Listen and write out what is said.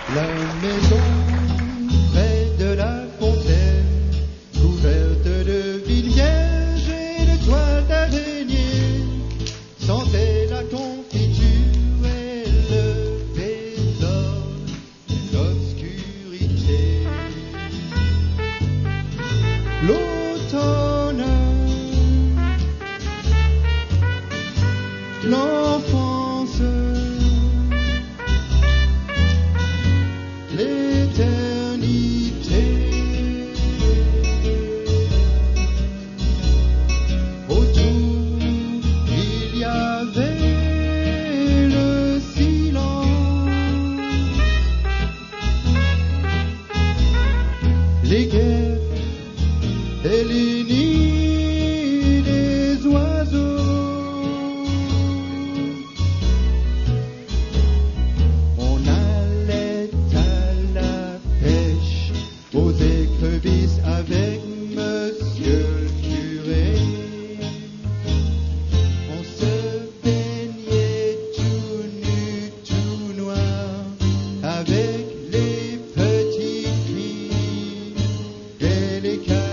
La maison près de la fontaine, couverte de vignes vierges et de toiles d'araignée, sentait la confiture et le désordre et l'obscurité. L'automne, l'enfance, l'éternité. Autour, il y avait le silence, les guêpes et les nids des oiseaux. On allait à la pêche aux écrevisses avec monsieur le curé. On se baignait tout nu, tout noir, avec les petites filles et les